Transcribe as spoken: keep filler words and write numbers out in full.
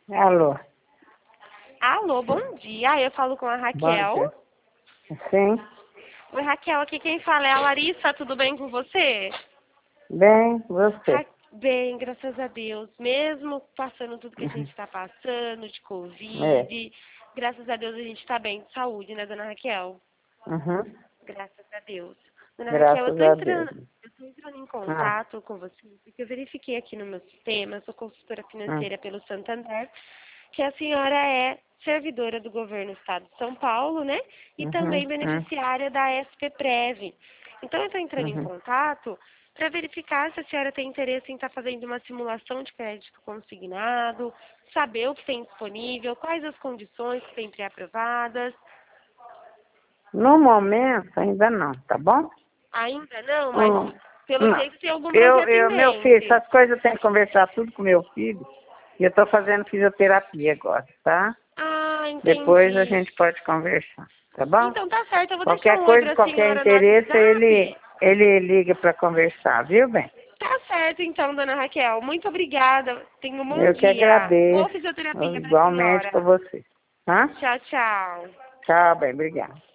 Alô? Alô, bom dia. Eu falo com a Bom Raquel. dia. Sim, Oi, Raquel, aqui quem fala é a Larissa. Tudo bem com você? bem, você. Ra- Bem, graças a Deus. Mesmo passando tudo que a gente está passando, de É. Covid, graças a Deus a gente está bem de saúde, né, dona Raquel? Uhum. Graças a Deus. Dona Raquel, eu Graças estou a Deus. entrando, eu tô entrando em Ah, contato com você, porque eu verifiquei aqui no meu sistema, eu sou consultora hum, financeira pelo Santander, que a senhora é servidora do governo do estado de São Paulo, né? E uhum, também hum, beneficiária da S P Prev. Então eu estou entrando em uhum. contato para verificar se a senhora tem interesse em estar fazendo uma simulação de crédito consignado, saber o que tem disponível, quais as condições que tem pré-aprovadas. No momento, ainda não, tá bom? Ainda não, mas Hum, pelo não. jeito tem algumas Eu, eu, meu filho, dependentes. essas coisas eu tenho que conversar tudo com meu filho. E eu estou fazendo fisioterapia agora, tá? Ah, Depois a entendi. gente pode conversar, tá bom? Então tá certo, eu vou deixar Qualquer um oi coisa, pra qualquer senhora no interesse, ele, WhatsApp. ele liga para conversar, viu, bem? Tá certo então, dona Raquel. Muito obrigada. Tenha um bom Eu que dia. Boa agradeço, fisioterapia pra igualmente para senhora. você, tá? Tchau, tchau. Tchau, bem, obrigada.